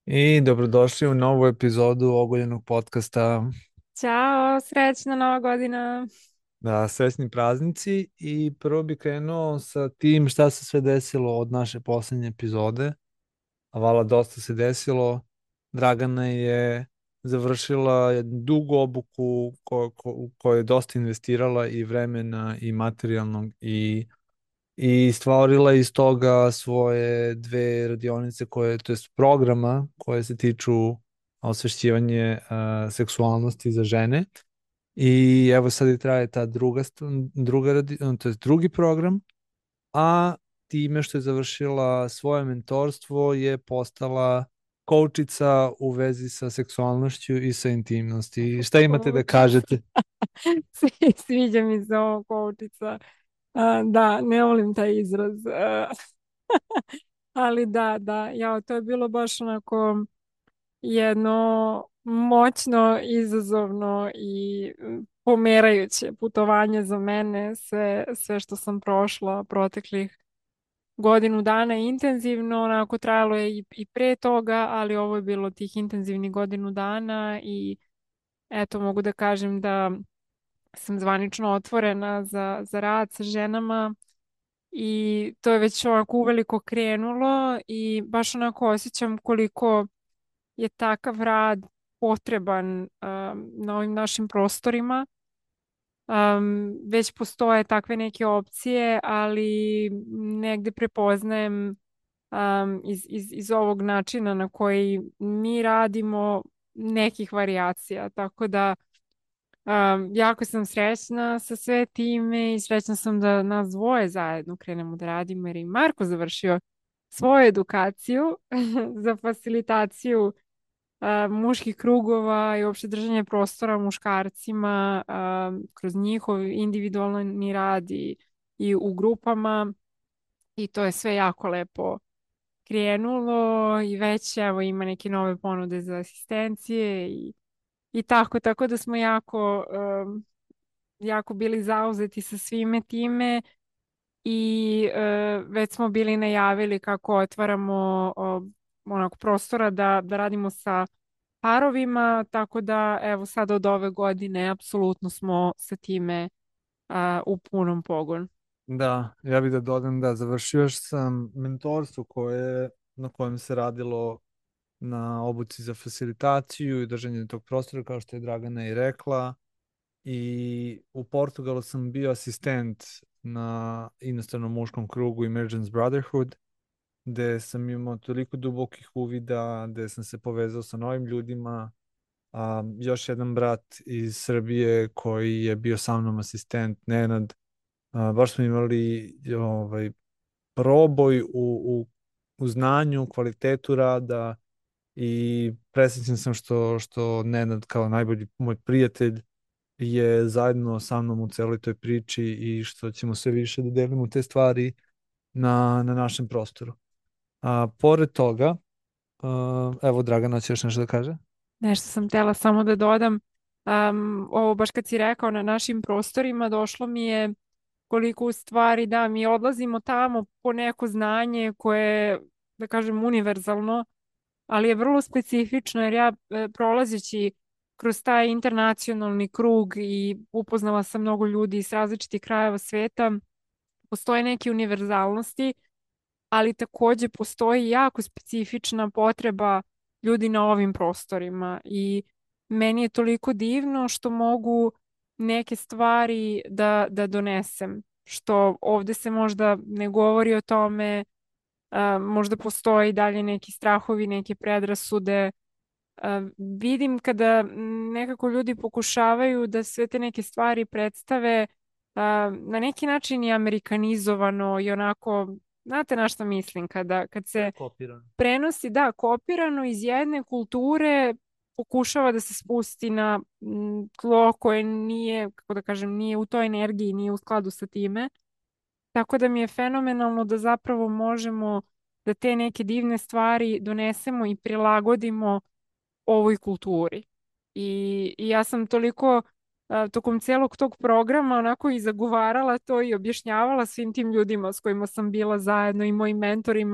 I dobrodošli u novu epizodu Ogoljenog podcasta. Ćao, srećna nova godina. Da, srećni praznici i prvo bi krenuo sa tim šta se sve desilo od naše poslednje epizode. A vala, dosta se desilo. Dragana je završila jednu dugu obuku u kojoj je dosta investirala i vremena i materijalnog i stvorila iz toga svoje dve radionice to jest programa koje se tiču osvešćivanje seksualnosti za žene. I evo sad i traje ta to jest drugi program, a time što je završila svoje mentorstvo je postala koučica u vezi sa seksualnošću i sa intimnosti. Šta imate da Koučica. kažete? Sviđa mi se ovo koučica. Da, ne volim taj izraz. Ali da, to je bilo baš onako jedno moćno, izazovno i pomerajuće putovanje za mene. Sve što sam prošla proteklih godinu dana intenzivno, onako trajalo je i pre toga, ali ovo je bilo tih intenzivnih godinu dana i eto mogu da kažem da sam zvanično otvorena za rad sa ženama i to je već onako uveliko krenulo i baš onako osjećam koliko je takav rad potreban na ovim našim prostorima. Već postoje takve neke opcije, ali negde prepoznajem iz ovog načina na koji mi radimo nekih varijacija. Tako da jako sam srećna sa sve time i srećna sam da nas dvoje zajedno krenemo da radimo jer je i Marko završio svoju edukaciju za fasilitaciju muških krugova i uopšte držanje prostora muškarcima kroz njihov individualni rad i u grupama i to je sve jako lepo krenulo i već evo ima neke nove ponude za asistencije i tako da smo jako bili zauzeti sa svime time i već smo bili najavili kako otvaramo onako prostora da radimo sa parovima, tako da evo sad od ove godine apsolutno smo sa time u punom pogonu. Da, ja bih da dodam da završio sam mentorstvo na kojem se radilo na obuci za facilitaciju i držanje tog prostora, kao što je Dragana i rekla. I u Portugalu sam bio asistent na inostranom muškom krugu Emergence Brotherhood, gde sam imao toliko dubokih uvida, gde sam se povezao sa novim ljudima. Još jedan brat iz Srbije koji je bio sa mnom asistent, Nenad. Baš smo imali proboj u znanju, kvalitetu rada i presrećan sam što Nenad kao najbolji moj prijatelj je zajedno sa mnom u celoj toj priči i što ćemo sve više da delimo te stvari na našem prostoru. Pored toga, evo Dragana će još nešto da kaže. Nešto sam htjela samo da dodam, ovo baš kad si rekao na našim prostorima, došlo mi je koliko u stvari da mi odlazimo tamo po neko znanje koje je, da kažem, univerzalno, ali je vrlo specifično jer ja prolazeći kroz taj internacionalni krug i upoznala sam mnogo ljudi iz različitih krajeva sveta, postoje neke univerzalnosti, ali takođe postoji jako specifična potreba ljudi na ovim prostorima i meni je toliko divno što mogu neke stvari da donesem, što ovde se možda ne govori o tome, možda postoji dalje neki strahovi, neke predrasude. Vidim kada nekako ljudi pokušavaju da sve te neke stvari predstave na neki način i amerikanizovano i onako, znate na šta mislim, kad se Kopirano. prenosi, da, kopirano iz jedne kulture, pokušava da se spusti na tlo koje nije, kako da kažem, nije u toj energiji, nije u skladu sa time. Tako da mi je fenomenalno da zapravo možemo da te neke divne stvari donesemo i prilagodimo ovoj kulturi. I ja sam toliko tokom celog tog programa onako i zagovarala to i objašnjavala svim tim ljudima s kojima sam bila zajedno i mojim mentorima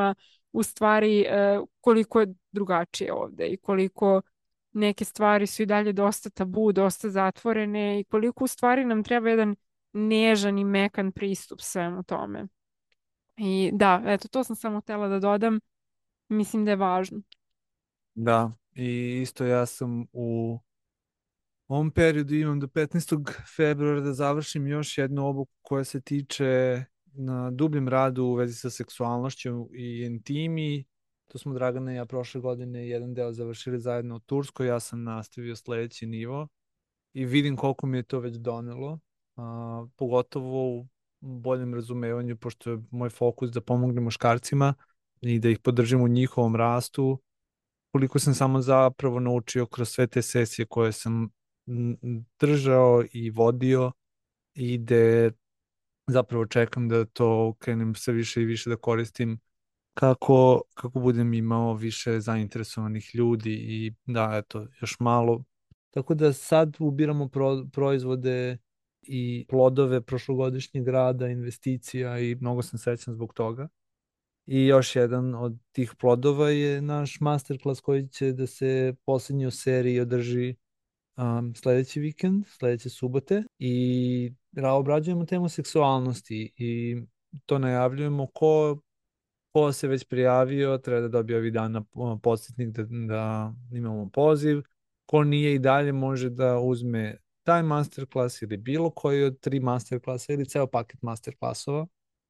u stvari koliko je drugačije ovde i koliko neke stvari su i dalje dosta tabu, dosta zatvorene i koliko u stvari nam treba jedan nežan i mekan pristup svemu tome. I da, eto, to sam samo htjela da dodam. Mislim da je važno. Da, i isto ja sam u ovom periodu imam do 15. februara da završim još jednu obuku koja se tiče na dubljem radu u vezi sa seksualnošću i intimi. To smo Dragana i ja prošle godine jedan deo završili zajedno u Turskoj, ja sam nastavio sledeći nivo i vidim koliko mi je to već donelo, pogotovo u boljem razumevanju, pošto je moj fokus da pomognem muškarcima i da ih podržim u njihovom rastu, koliko sam samo zapravo naučio kroz sve te sesije koje sam držao i vodio i gde zapravo čekam da to krenem sve više i više da koristim kako budem imao više zainteresovanih ljudi i da, eto, još malo. Tako da sad ubiramo proizvode i plodove prošlogodišnjeg rada, investicija i mnogo sam srećan zbog toga. I još jedan od tih plodova je naš masterclass koji će da se poslednji u seriji održi sledeći vikend, sledeće subote i obrađujemo temu seksualnosti i to najavljujemo ko se već prijavio, treba da dobije ovih dana podsjetnik da imamo poziv. Ko nije i dalje može da uzme taj masterclass ili bilo koji od 3 masterclassa ili ceo paket masterclassova.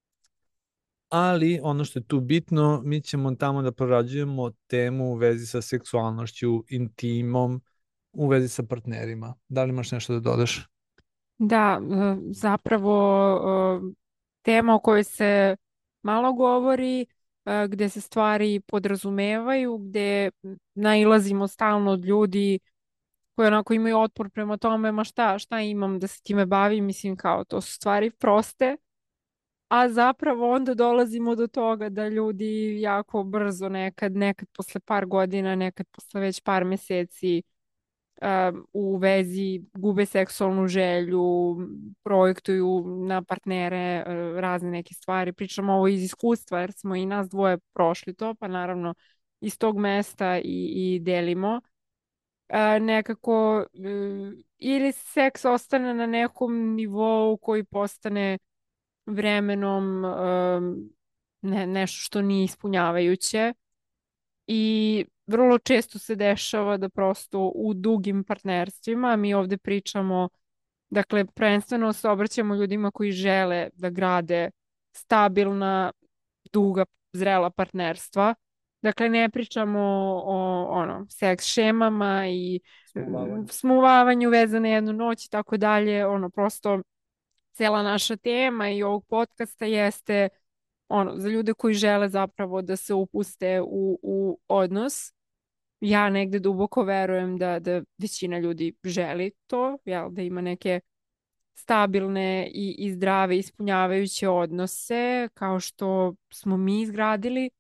Ali ono što je tu bitno, mi ćemo tamo da prorađujemo temu u vezi sa seksualnošću, intimom, u vezi sa partnerima. Da li imaš nešto da dodaš? Da, zapravo tema o kojoj se malo govori, gde se stvari podrazumevaju, gde nailazimo stalno od ljudi koji onako imaju otpor prema tome, ma šta imam da se time bavim, mislim kao to su stvari proste, a zapravo onda dolazimo do toga da ljudi jako brzo nekad posle par godina, nekad posle već par meseci u vezi gube seksualnu želju, projektuju na partnere razne neke stvari. Pričamo ovo iz iskustva jer smo i nas dvoje prošli to, pa naravno iz tog mesta i delimo. Nekako ili seks ostane na nekom nivou koji postane vremenom nešto što nije ispunjavajuće i vrlo često se dešava da prosto u dugim partnerstvima, mi ovde pričamo, dakle, prvenstveno se obraćamo ljudima koji žele da grade stabilna, duga, zrela partnerstva. Dakle, ne pričamo o seks šemama i smuvavanju vezane jednu noć i tako dalje. Prosto cela naša tema i ovog podcasta jeste za ljude koji žele zapravo da se upuste u odnos. Ja negde duboko verujem da većina ljudi želi to, jel, da ima neke stabilne i zdrave ispunjavajuće odnose kao što smo mi izgradili.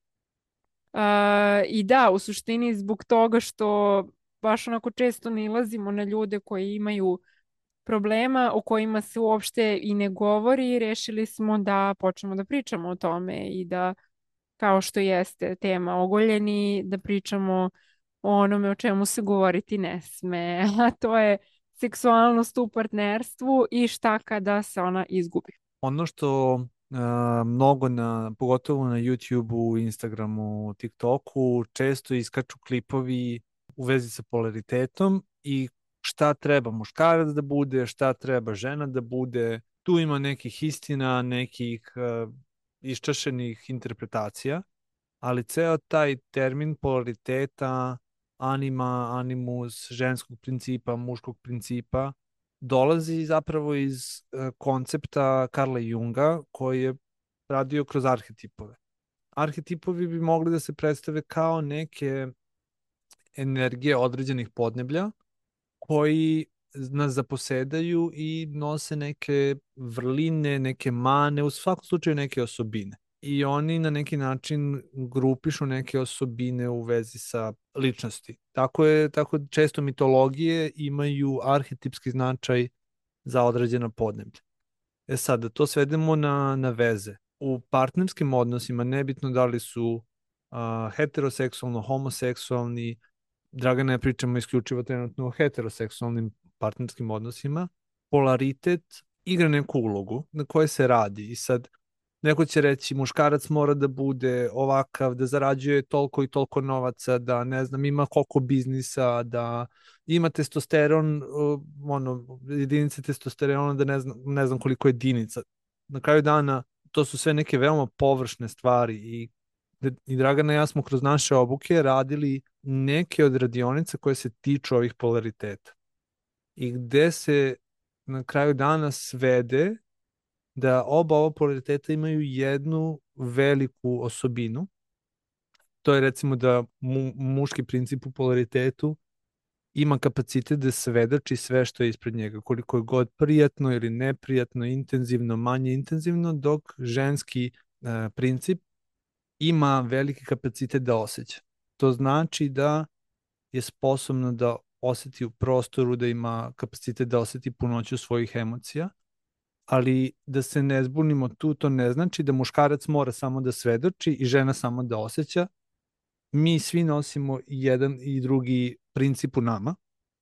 I da, u suštini zbog toga što baš onako često nalazimo na ljude koji imaju problema o kojima se uopšte i ne govori, rešili smo da počnemo da pričamo o tome i da, kao što jeste tema ogoljeni, da pričamo o onome o čemu se govoriti ne sme, a to je seksualnost u partnerstvu i šta kada se ona izgubi. Ono što mnogo pogotovo na YouTubeu, Instagramu, TikToku često iskaču klipovi u vezi sa polaritetom i šta treba muškarac da bude, šta treba žena da bude. Tu ima nekih istina, nekih iščašenih interpretacija, ali ceo taj termin polariteta, anima, animus, ženskog principa, muškog principa, dolazi zapravo iz koncepta Karla Junga koji je radio kroz arhetipove. Arhetipovi bi mogli da se predstave kao neke energije određenih podneblja koji nas zaposedaju i nose neke vrline, neke mane, u svakom slučaju neke osobine. I oni na neki način grupišu neke osobine u vezi sa ličnosti. Tako često mitologije imaju arhetipski značaj za određena podneblja. Sad, da to svedemo na veze. U partnerskim odnosima, nebitno da li su heteroseksualno, homoseksualni. Dragana, ja pričamo isključivo trenutno o heteroseksualnim partnerskim odnosima. Polaritet igra neku ulogu na kojoj se radi i sad neko će reći muškarac mora da bude ovakav, da zarađuje toliko i toliko novaca, da ne znam, ima koliko biznisa, da ima testosteron, jedinice testosterona, da ne znam koliko jedinica. Na kraju dana to su sve neke veoma površne stvari i Dragana i ja smo kroz naše obuke radili neke od radionica koje se tiču ovih polariteta i gde se na kraju dana svede da oba ova polariteta imaju jednu veliku osobinu. To je recimo da muški princip u polaritetu ima kapacitet da svedoči sve što je ispred njega, koliko je god prijatno ili neprijatno, intenzivno, manje intenzivno, dok ženski princip ima veliki kapacitet da osjeća. To znači da je sposobna da oseti u prostoru, da ima kapacitet da oseti punoću svojih emocija, ali da se ne zbunimo tu, to ne znači da muškarac mora samo da svedoči i žena samo da osjeća. Mi svi nosimo jedan i drugi princip u nama.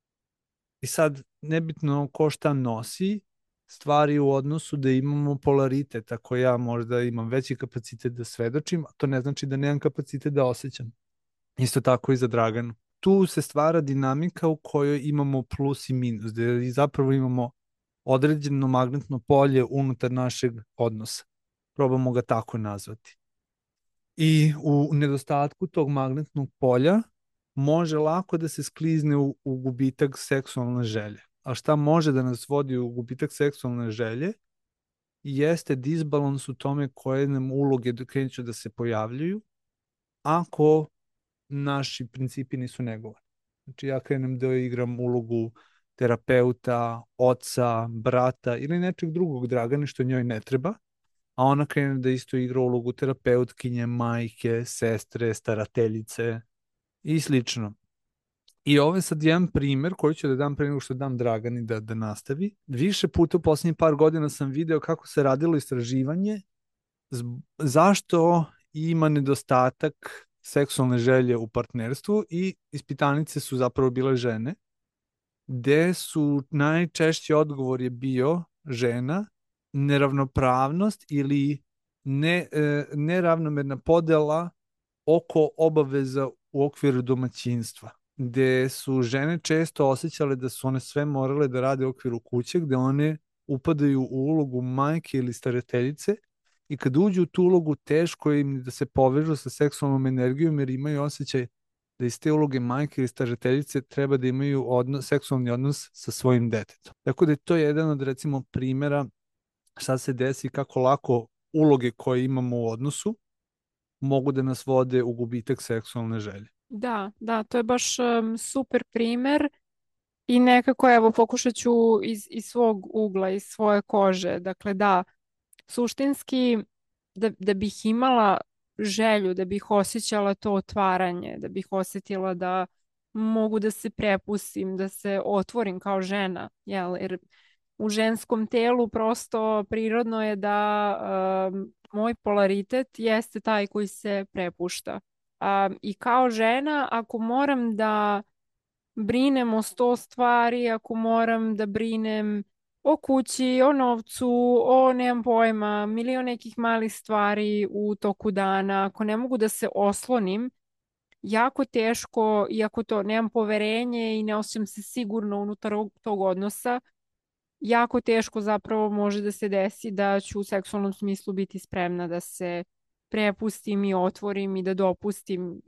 I sad, nebitno ko šta nosi, stvari u odnosu da imamo polaritet. Ako ja možda imam veći kapacitet da svedočim, to ne znači da nemam kapacitet da osjećam. Isto tako i za Draganu. Tu se stvara dinamika u kojoj imamo plus i minus, gde zapravo imamo određeno magnetno polje unutar našeg odnosa. Probamo ga tako nazvati. I u nedostatku tog magnetnog polja može lako da se sklizne u gubitak seksualne želje. A šta može da nas vodi u gubitak seksualne želje jeste disbalans u tome koje nam uloge kreću da se pojavljuju ako naši principi nisu negovani. Znači ja krenem da igram ulogu terapeuta, oca, brata ili nečeg drugog Dragane što njoj ne treba, a ona krene da isto igra ulogu terapeutkinje, majke, sestre, starateljice i slično. I ovo je sad jedan primer koji ću da dam pre nego što dam Dragani da nastavi. Više puta u poslednjih par godina sam video kako se radilo istraživanje zašto ima nedostatak seksualne želje u partnerstvu i ispitanice su zapravo bile žene, gde su najčešći odgovor je bio žena, neravnopravnost ili neravnomerna podela oko obaveza u okviru domaćinstva, gde su žene često osjećale da su one sve morale da rade u okviru kuće, gde one upadaju u ulogu majke ili starateljice i kad uđu u tu ulogu teško im da se povežu sa seksualnom energijom jer imaju osjećaj da iz te uloge majke ili starateljice treba da imaju seksualni odnos sa svojim detetom. Tako da je to jedan od recimo primera šta se desi kako lako uloge koje imamo u odnosu mogu da nas vode u gubitak seksualne želje. Da, to je baš super primer i nekako evo pokušat ću iz svog ugla, iz svoje kože. Dakle da, suštinski da bih imala želju, da bih osjećala to otvaranje, da bih osjetila da mogu da se prepustim, da se otvorim kao žena, jer u ženskom telu prosto prirodno je da moj polaritet jeste taj koji se prepušta. I kao žena, ako moram da brinem o 100 stvari, ako moram da brinem o kući, o novcu, nemam pojma, milion nekih malih stvari u toku dana, ako ne mogu da se oslonim, jako teško, iako to nemam poverenje i ne osjećam se sigurno unutar tog odnosa, jako teško zapravo može da se desi da ću u seksualnom smislu biti spremna da se prepustim i otvorim i da dopustim,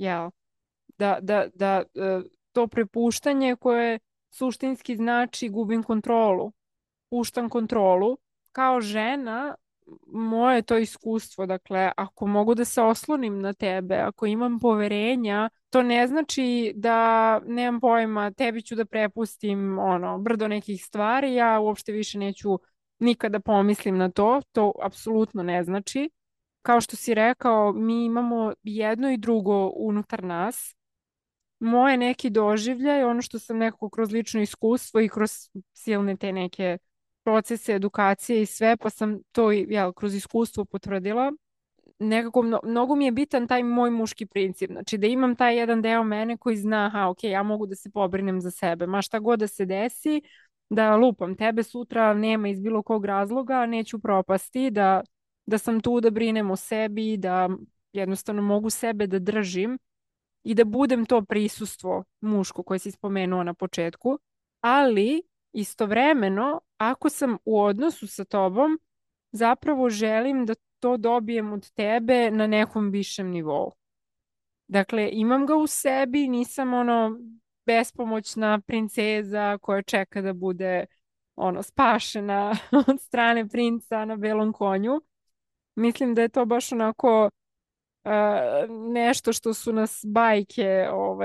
da to prepuštanje koje suštinski znači gubim kontrolu, puštam kontrolu. Kao žena, moje to iskustvo, dakle, ako mogu da se oslonim na tebe, ako imam poverenja, to ne znači da nemam pojma, tebi ću da prepustim brdo nekih stvari, ja uopšte više neću nikada pomislim na to apsolutno ne znači. Kao što si rekao, mi imamo jedno i drugo unutar nas. Moje neki doživljaj, ono što sam nekako kroz lično iskustvo i kroz silne te neke procese edukacije i sve, pa sam to kroz iskustvo potvrdila. nekako mnogo mi je bitan taj moj muški princip. Znači da imam taj jedan deo mene koji zna, aha, ok, ja mogu da se pobrinem za sebe. Ma šta god da se desi, da lupam tebe sutra nema iz bilo kog razloga, neću propasti, da sam tu da brinem o sebi, da jednostavno mogu sebe da držim i da budem to prisustvo muško koje si spomenuo na početku, ali istovremeno, ako sam u odnosu sa tobom, zapravo želim da to dobijem od tebe na nekom višem nivou. Dakle, imam ga u sebi, nisam ono bespomoćna princeza koja čeka da bude ono spašena od strane princa na belom konju. Mislim da je to baš onako nešto što su nas bajke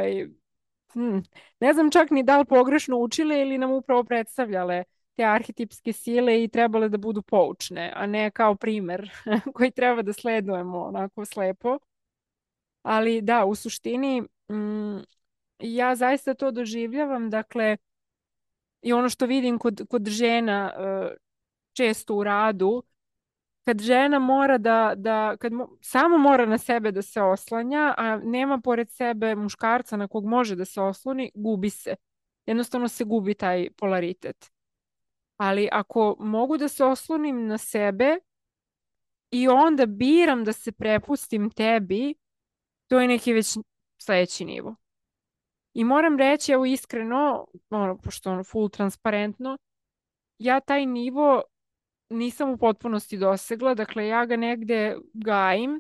ne znam čak ni da li pogrešno učile ili nam upravo predstavljale te arhetipske sile i trebale da budu poučne, a ne kao primer koji treba da sledujemo onako slepo. Ali da, u suštini ja zaista to doživljavam, dakle, i ono što vidim kod žena često u radu, kad žena mora samo mora na sebe da se oslanja, a nema pored sebe muškarca na kog može da se osloni, gubi se. Jednostavno se gubi taj polaritet. Ali ako mogu da se oslonim na sebe i onda biram da se prepustim tebi, to je neki već sledeći nivo. I moram reći, evo iskreno, pošto ono full transparentno, ja taj nivo nisam u potpunosti dosegla, dakle ja ga negde gajim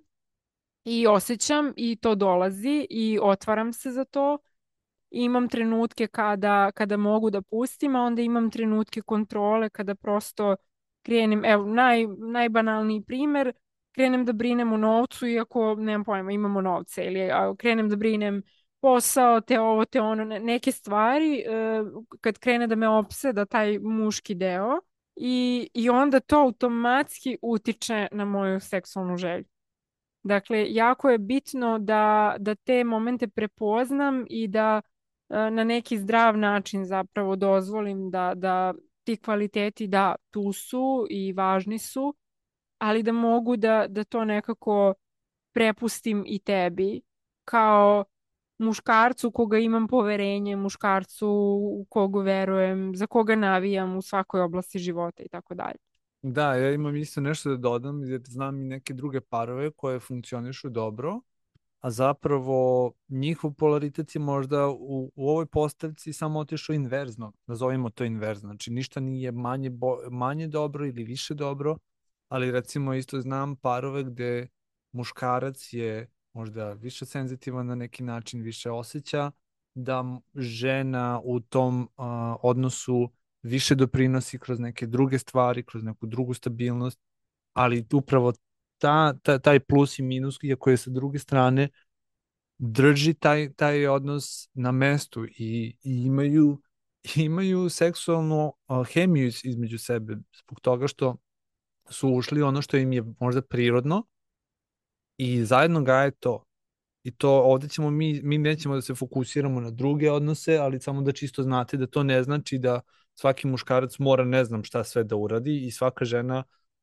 i osjećam i to dolazi i otvaram se za to. I imam trenutke kada mogu da pustim, a onda imam trenutke kontrole kada prosto krenem, evo najbanalniji primer, krenem da brinem o novcu iako nemam pojma, imamo novce ili krenem da brinem posao, te ovo, te ono, neke stvari, kad krene da me opseda taj muški deo, i onda to automatski utiče na moju seksualnu želju. Dakle, jako je bitno da te momente prepoznam i da na neki zdrav način zapravo dozvolim da ti kvaliteti da tu su i važni su, ali da mogu da to nekako prepustim i tebi kao muškarcu koga imam poverenje, muškarcu u koga verujem, za koga navijam u svakoj oblasti života i tako dalje. Da, ja imam isto nešto da dodam, jer znam i neke druge parove koje funkcionišu dobro, a zapravo njihov polaritet je možda u ovoj postavci samo otišao inverzno, nazovimo to inverzno, znači ništa nije manje dobro ili više dobro, ali recimo isto znam parove gde muškarac je možda više senzitivan na neki način, više osjeća, da žena u tom odnosu više doprinosi kroz neke druge stvari, kroz neku drugu stabilnost, ali upravo taj plus i minus, iako je sa druge strane, drži taj odnos na mestu i imaju seksualnu hemiju između sebe, zbog toga što su ušli ono što im je možda prirodno i zajedno gaje to. I to ovde ćemo mi nećemo da se fokusiramo na druge odnose, ali samo da čisto znate da to ne znači da svaki muškarac mora ne znam šta sve da uradi i svaka žena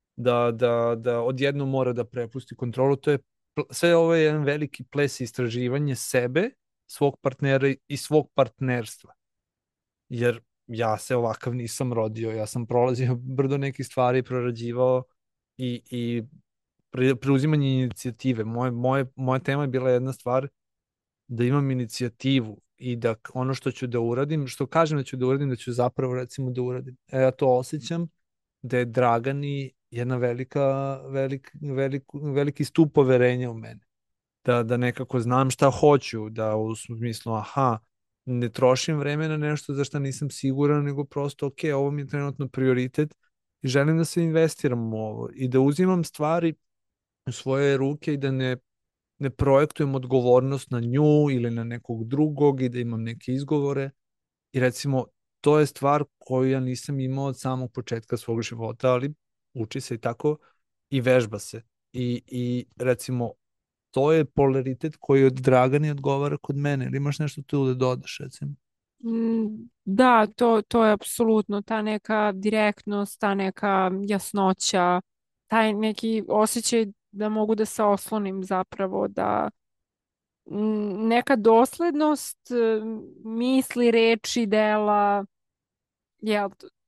da odjednom mora da prepusti kontrolu. To je sve ovo je jedan veliki ples istraživanje sebe, svog partnera i svog partnerstva. Jer ja se ovakav nisam rodio, ja sam prolazio brdo nekih stvari, prorađivao i preuzimanje inicijative. Moja tema je bila jedna stvar, da imam inicijativu i da ono što ću da uradim, što kažem da ću da uradim, da ću zapravo recimo da uradim. Ja to osjećam da je Dragani jedna veliki stup poverenja u mene. Da nekako znam šta hoću, da u smislu, aha, ne trošim vreme na nešto za što nisam siguran, nego prosto, ok, ovo mi je trenutno prioritet i želim da se investiram u ovo i da uzimam stvari u svoje ruke i da ne projektujem odgovornost na nju ili na nekog drugog i da imam neke izgovore. I recimo, to je stvar koju ja nisam imao od samog početka svog života, ali uči se i tako i vežba se. I recimo, to je polaritet koji od Dragani odgovara kod mene. Ili imaš nešto tu da dodaš, recimo? Da, to je apsolutno ta neka direktnost, ta neka jasnoća, taj neki osjećaj da mogu da se oslonim zapravo, da neka doslednost misli, reči, dela, jel,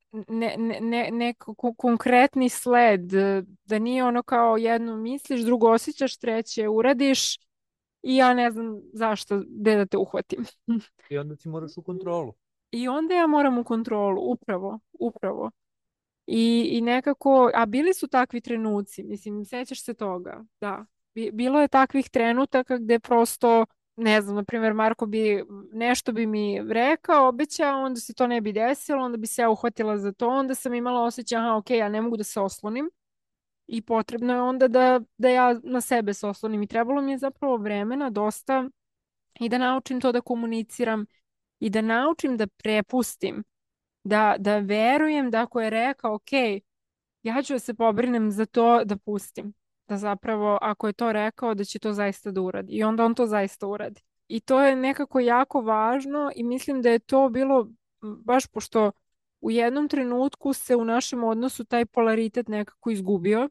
neko konkretni sled, da nije ono kao jedno misliš, drugo osjećaš, treće uradiš i ja ne znam zašto, gde da te uhvatim. I onda ti moraš u kontrolu. I onda ja moram u kontrolu, upravo, upravo. I nekako, a bili su takvi trenuci, mislim, sećaš se toga, da. Bilo je takvih trenutaka gde prosto, ne znam, na primjer, Marko bi, nešto bi mi rekao, obećao, onda se to ne bi desilo, onda bi se ja uhvatila za to, onda sam imala osjećaj, aha, ok, ja ne mogu da se oslonim i potrebno je onda da ja na sebe se oslonim i trebalo mi je zapravo vremena dosta i da naučim to da komuniciram i da naučim da prepustim, da verujem da ako je rekao, ok, ja ću da se pobrinem za to da pustim. Da zapravo, ako je to rekao, da će to zaista da uradi. I onda on to zaista uradi. I to je nekako jako važno i mislim da je to bilo baš pošto u jednom trenutku se u našem odnosu taj polaritet nekako izgubio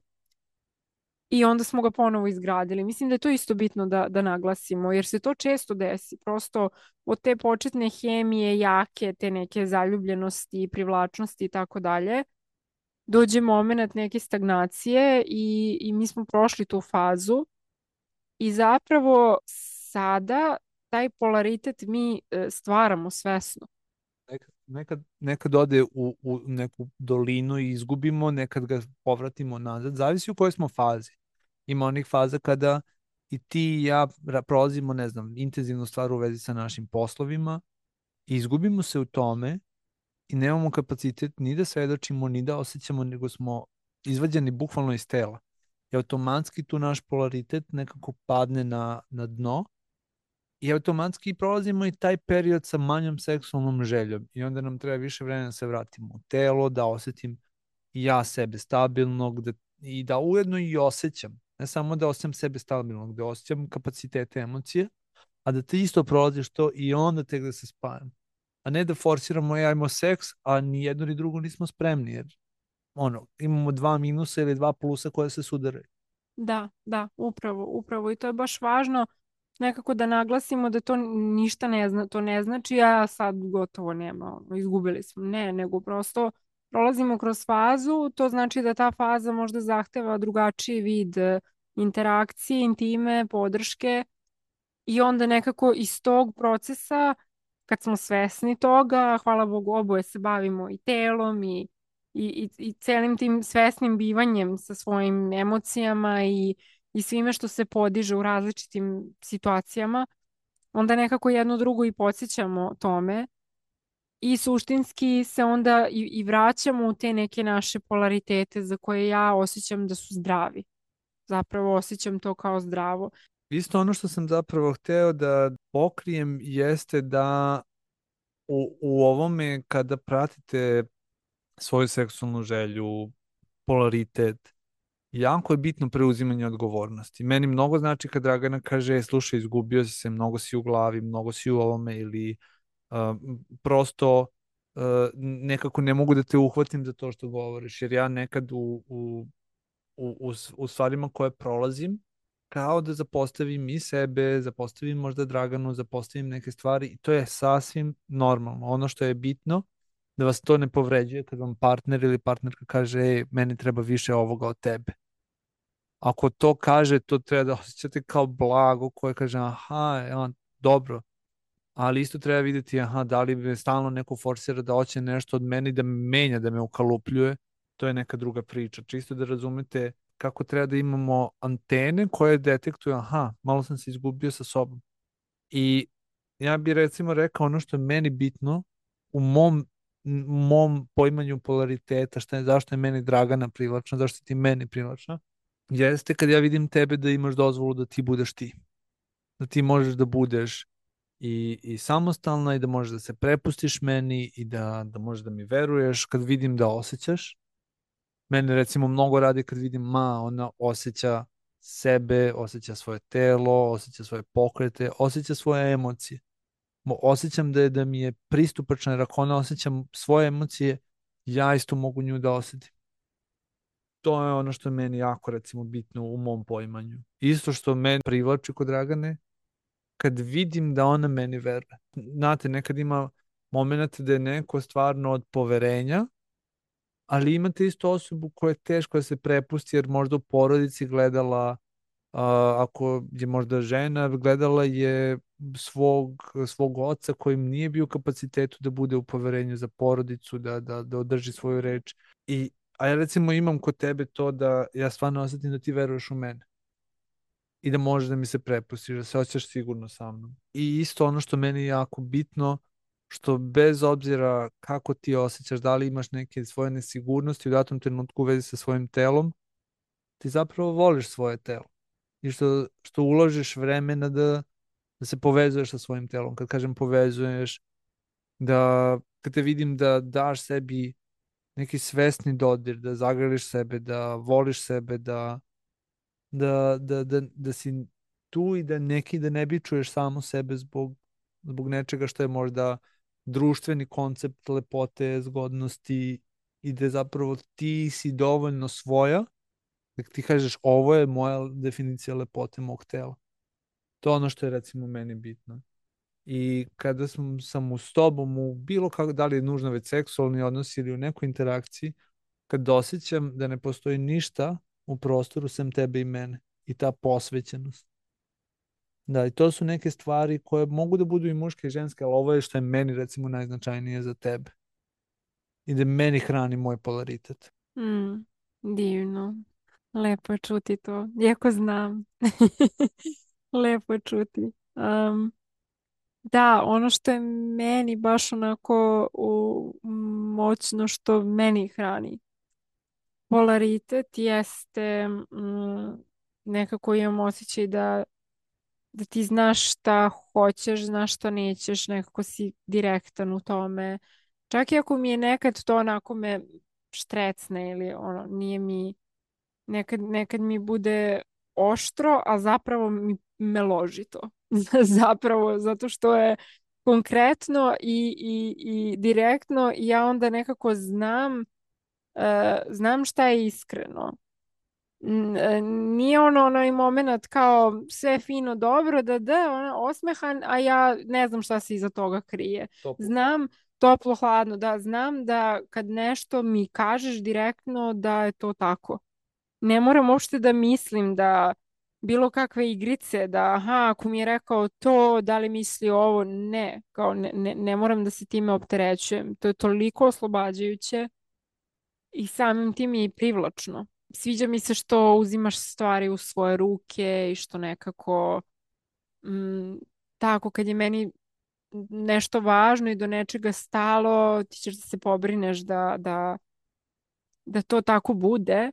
i onda smo ga ponovo izgradili. Mislim da je to isto bitno da naglasimo, jer se to često desi. Prosto od te početne hemije jake, te neke zaljubljenosti, privlačnosti i tako dalje, dođe moment neke stagnacije i mi smo prošli tu fazu i zapravo sada taj polaritet mi stvaramo svesno. Nekad ode u neku dolinu i izgubimo, nekad ga povratimo nazad. Zavisi u kojoj smo fazi. Ima onih faza kada i ti i ja prolazimo, ne znam, intenzivnu stvar u vezi sa našim poslovima i izgubimo se u tome i nemamo kapacitet ni da svedočimo, ni da osjećamo, nego smo izvađeni bukvalno iz tela. I automatski tu naš polaritet nekako padne na dno i automatski prolazimo i taj period sa manjom seksualnom željom i onda nam treba više vremena da se vratimo u telo, da osetim ja sebe stabilnog i da ujedno i osjećam, ne samo da osjećam sebe stabilnog, da osjećam kapacitete emocije, a da ti isto prolaziš to i onda tek da se spajam. A ne da forsiramo ajmo seks, a ni jedno ni drugo nismo spremni, jer imamo dva minusa ili dva plusa koje se sudaraju. Da, upravo, upravo. I to je baš važno nekako da naglasimo da to ništa ne zna, to ne znači ja sad gotovo nema, izgubili smo. Ne, nego prosto prolazimo kroz fazu, to znači da ta faza možda zahteva drugačiji vid interakcije, intime, podrške i onda nekako iz tog procesa, kad smo svesni toga, hvala Bogu, oboje se bavimo i telom i celim tim svesnim bivanjem sa svojim emocijama i svime što se podiže u različitim situacijama, onda nekako jedno drugo i podsjećamo tome i suštinski se onda i vraćamo u te neke naše polaritete za koje ja osjećam da su zdravi. Zapravo osjećam to kao zdravo. Isto ono što sam zapravo hteo da pokrijem jeste da u ovome kada pratite svoju seksualnu želju, polaritet, jako je bitno preuzimanje odgovornosti. Meni mnogo znači kad Dragana kaže, slušaj, izgubio si se, mnogo si u glavi, mnogo si u ovome ili prosto nekako ne mogu da te uhvatim za to što govoriš, jer ja nekad u stvarima koje prolazim, kao da zapostavim i sebe, zapostavim možda Draganu, zapostavim neke stvari i to je sasvim normalno. Ono što je bitno, da vas to ne povređuje kad vam partner ili partnerka kaže, meni treba više ovoga od tebe. Ako to kaže, to treba da osjećate kao blago koje kaže, aha, dobro, ali isto treba vidjeti, aha, da li me stalno neko forsira da hoće nešto od mene i da me menja, da me ukalupljuje, to je neka druga priča. Čisto da razumete kako treba da imamo antene koje detektuju, aha, malo sam se izgubio sa sobom. I ja bih recimo rekao ono što je meni bitno u mom poimanju polariteta, zašto je meni Dragana privlačna, zašto si ti meni privlačna, jeste kad ja vidim tebe da imaš dozvolu da ti budeš ti. Da ti možeš da budeš i samostalna i da možeš da se prepustiš meni i da možeš da mi veruješ kad vidim da osjećaš. Mene recimo mnogo radi kad vidim ona osjeća sebe, osjeća svoje telo, osjeća svoje pokrete, osjeća svoje emocije. Osjećam da mi je pristupačna jer ako ona osjeća svoje emocije, ja isto mogu nju da osjetim. to je ono što je meni jako recimo bitno u mom poimanju. Isto što meni privlači kod Dragane, kad vidim da ona meni veruje. Znate, nekad ima moment da je neko stvarno od poverenja, ali imate isto osobu koja je teško da se prepusti jer možda u porodici gledala, ako je možda žena, gledala je svog oca kojim nije bio u kapacitetu da bude u poverenju za porodicu, da održi svoju reč. A ja recimo imam kod tebe to da ja stvarno osetim da ti veruješ u mene i da možeš da mi se prepustiš, da se osjećaš sigurno sa mnom. I isto ono što meni je jako bitno, što bez obzira kako ti osjećaš, da li imaš neke svoje nesigurnosti u datom trenutku u vezi sa svojim telom, ti zapravo voliš svoje telo. I što uložiš vremena da se povezuješ sa svojim telom. Kad kažem povezuješ, kad te vidim da daš sebi neki svesni dodir, da zagrliš sebe, da voliš sebe, da si tu i da ne bičuješ samo sebe zbog nečega što je možda društveni koncept lepote, zgodnosti i da zapravo ti si dovoljno svoja, da ti kažeš ovo je moja definicija lepote mog tela. To je ono što je recimo meni bitno. I kada sam s tobom u bilo kako, da li je nužno već seksualni odnos ili u nekoj interakciji, kad osjećam da ne postoji ništa u prostoru sem tebe i mene i ta posvećenost. Da, i to su neke stvari koje mogu da budu i muške i ženske, ali ovo je što je meni recimo najznačajnije za tebe. I da meni hrani moj polaritet. Divno. Lepo je čuti to. Iako znam. Lepo je čuti. Da, ono što je meni baš onako moćno što meni hrani polaritet jeste nekako imam osjećaj da ti znaš šta hoćeš, znaš šta nećeš, nekako si direktan u tome. Čak i ako mi je nekad to onako me štrecne ili ono, nije mi, nekad mi bude oštro, a zapravo me loži to. Zapravo, zato što je konkretno i direktno i ja onda nekako znam šta je iskreno. Nije onaj moment kao sve fino dobro da ona osmehan, a ja ne znam šta se iza toga krije. Toplo. Znam toplo hladno, da znam da kad nešto mi kažeš direktno da je to tako. Ne moram uopšte da mislim da bilo kakve igrice, da aha, ako mi je rekao to, da li misli ovo, ne, kao ne moram da se time opterećujem. To je toliko oslobađajuće i samim tim je i privlačno. Sviđa mi se što uzimaš stvari u svoje ruke i što nekako tako kad je meni nešto važno i do nečega stalo, ti ćeš da se pobrineš da to tako bude.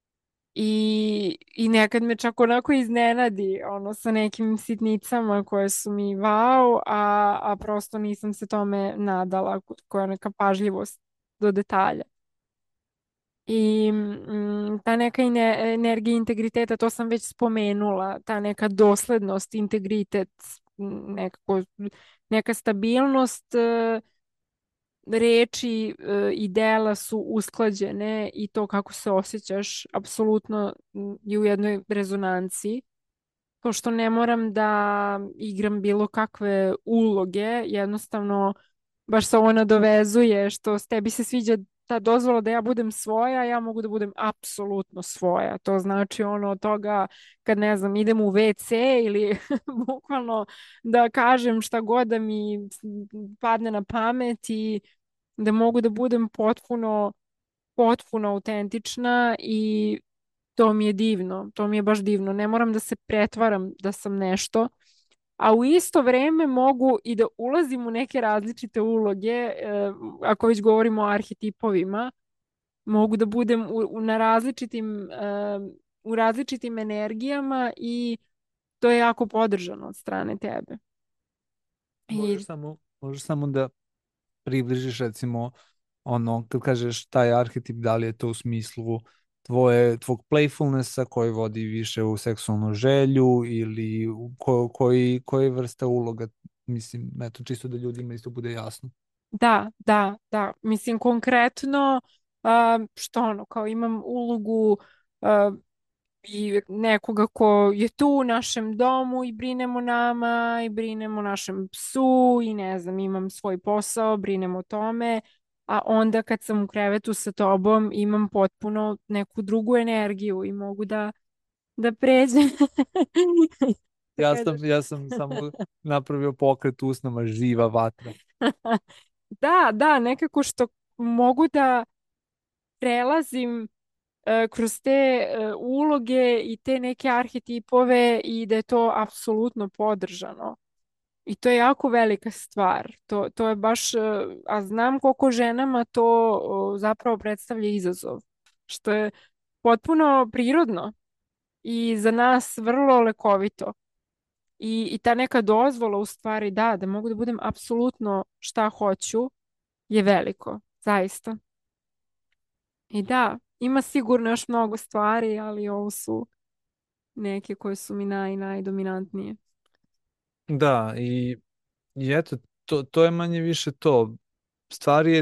I nekad me čak onako iznenadi ono sa nekim sitnicama koje su mi wow, a prosto nisam se tome nadala, koja je neka pažljivost do detalja. I ta neka energija integriteta, to sam već spomenula, ta neka doslednost, integritet, nekako, neka stabilnost reči i dela su usklađene i to kako se osjećaš apsolutno je u jednoj rezonanciji. To što ne moram da igram bilo kakve uloge, jednostavno baš se ovo nadovezuje što s tebi se sviđa ta dozvola da ja budem svoja, ja mogu da budem apsolutno svoja. To znači ono od toga kad ne znam idem u WC ili bukvalno da kažem šta god da mi padne na pamet i da mogu da budem potpuno autentična i to mi je divno, to mi je baš divno. Ne moram da se pretvaram da sam nešto, a u isto vrijeme mogu i da ulazim u neke različite uloge, ako već govorimo o arhetipovima, mogu da budem u različitim energijama i to je jako podržano od strane tebe. Možeš samo da približiš recimo ono, kad kažeš taj arhetip, da li je to u smislu tvog playfulnessa koji vodi više u seksualnu želju ili koji vrsta uloga, mislim, eto, čisto da ljudima isto bude jasno. Da. Mislim, konkretno Što ono, kao imam ulogu a, i nekoga ko je tu u našem domu i brinem o nama i brinem o našem psu i ne znam, imam svoj posao, brinem o tome, a onda kad sam u krevetu sa tobom imam potpuno neku drugu energiju i mogu da pređem. Da kažeš. Ja sam samo napravio pokret usnama živa vatra. Da, da, nekako što mogu da prelazim kroz te uloge i te neke arhetipove i da je to apsolutno podržano. I to je jako velika stvar. To je baš, a znam koliko ženama to zapravo predstavlja izazov, što je potpuno prirodno i za nas vrlo lekovito. I ta neka dozvola u stvari da mogu da budem apsolutno šta hoću je veliko, zaista. I da, ima sigurno još mnogo stvari, ali ovo su neke koje su mi najdominantnije. Da, i eto, to je manje više to. Stvar je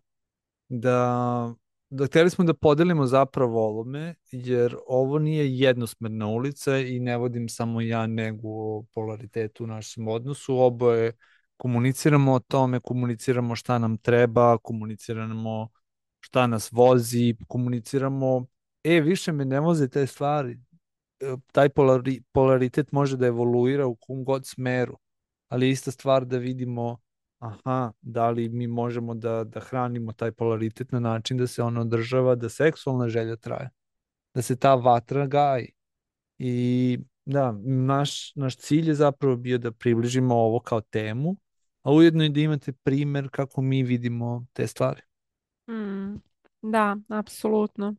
da, da hteli smo da podelimo zapravo ovome, jer ovo nije jednosmerna ulica i ne vodim samo ja nego o polaritetu u našem odnosu. Oboje komuniciramo o tome, komuniciramo šta nam treba, komuniciramo šta nas vozi, komuniciramo, više me ne voze te stvari. Taj polaritet može da evoluira u kom god smeru, ali je ista stvar da vidimo aha, da li mi možemo da hranimo taj polaritet na način da se on održava, da seksualna želja traje, da se ta vatra gaji. I da, naš cilj je zapravo bio da približimo ovo kao temu, a ujedno i da imate primer kako mi vidimo te stvari. Mm, da, apsolutno.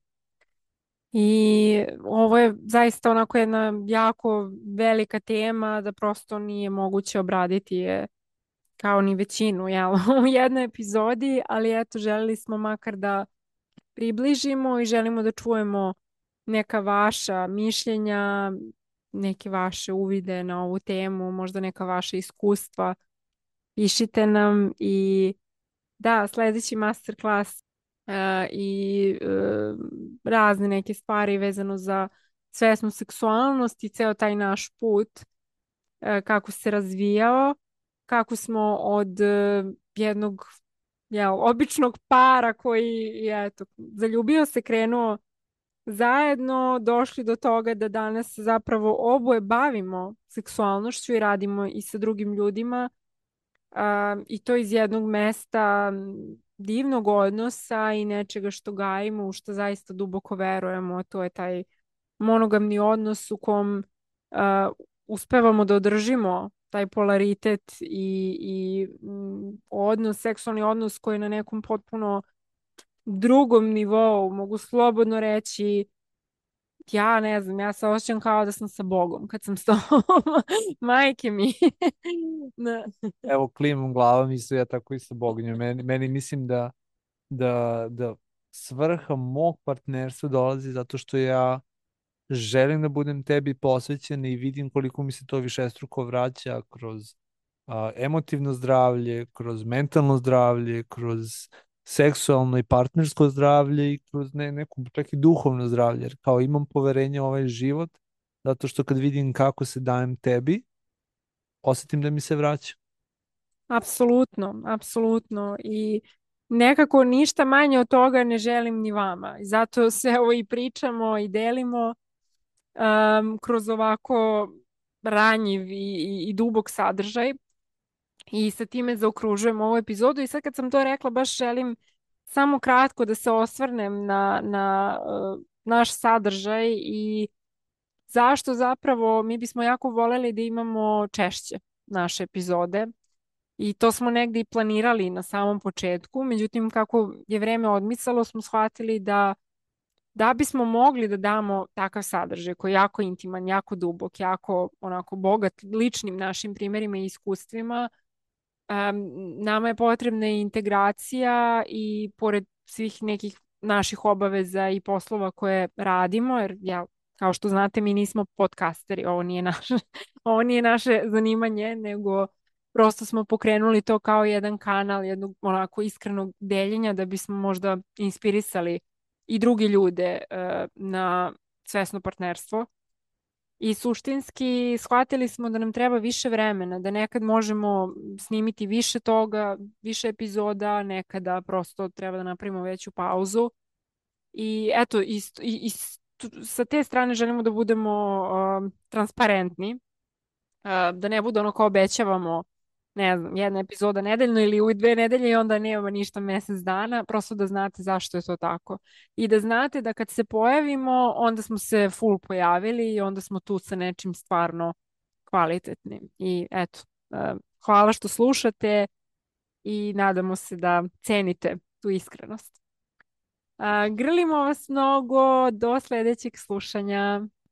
I ovo je zaista onako jedna jako velika tema da prosto nije moguće obraditi je kao ni većinu, jel, u jednoj epizodi, ali eto, želeli smo makar da približimo i želimo da čujemo neka vaša mišljenja, neke vaše uvide na ovu temu, možda neka vaša iskustva. Pišite nam i da, sledeći masterclass i razne neke stvari vezano za svesnu seksualnost i ceo taj naš put kako se razvijao, kako smo od jednog običnog para koji je eto, zaljubio se, krenuo zajedno, došli do toga da danas se zapravo oboje bavimo seksualnošću i radimo i sa drugim ljudima i to iz jednog mesta divnog odnosa i nečega što gajimo, u što zaista duboko verujemo, a to je taj monogamni odnos u kom uspevamo da održimo taj polaritet i odnos, seksualni odnos koji je na nekom potpuno drugom nivou, mogu slobodno reći, ja ne znam, ja se osjećam kao da sam sa Bogom kad sam s tobom, majke mi. Da. Evo, klimom glavom isto ja tako i sa boginjom. Meni mislim da svrha mog partnerstva dolazi zato što ja želim da budem tebi posvećen i vidim koliko mi se to višestruko vraća kroz emotivno zdravlje, kroz mentalno zdravlje, kroz seksualno i partnersko zdravlje i kroz neku čak i duhovno zdravlje. Jer kao imam poverenje u ovaj život, zato što kad vidim kako se dajem tebi, osetim da mi se vraća. Apsolutno, apsolutno. I nekako ništa manje od toga ne želim ni vama. I zato se ovo i pričamo i delimo kroz ovako ranjiv i dubok sadržaj. I sa time zaokružujem ovu epizodu. I sad kad sam to rekla, baš želim samo kratko da se osvrnem na naš sadržaj i zašto zapravo mi bismo jako voleli da imamo češće naše epizode. I to smo negdje i planirali na samom početku, međutim kako je vreme odmicalo smo shvatili da bismo mogli da damo takav sadržaj koji je jako intiman, jako dubok, jako onako bogat ličnim našim primjerima i iskustvima, nama je potrebna integracija i pored svih nekih naših obaveza i poslova koje radimo, jer kao što znate mi nismo podcasteri, ovo nije naše, ovo nije naše zanimanje, nego prosto smo pokrenuli to kao jedan kanal, jednog onako iskrenog deljenja da bismo možda inspirisali i druge ljude na svesno partnerstvo. I suštinski shvatili smo da nam treba više vremena, da nekad možemo snimiti više toga, više epizoda, nekada prosto treba da napravimo veću pauzu. I eto, sa te strane želimo da budemo transparentni, da ne bude ono kao obećavamo, ne znam, jedna epizoda nedeljno ili u 2 nedelje i onda nema ništa mesec dana, prosto da znate zašto je to tako. I da znate da kad se pojavimo, onda smo se full pojavili i onda smo tu sa nečim stvarno kvalitetnim. I eto, hvala što slušate i nadamo se da cenite tu iskrenost. Grlimo vas mnogo, do sledećeg slušanja.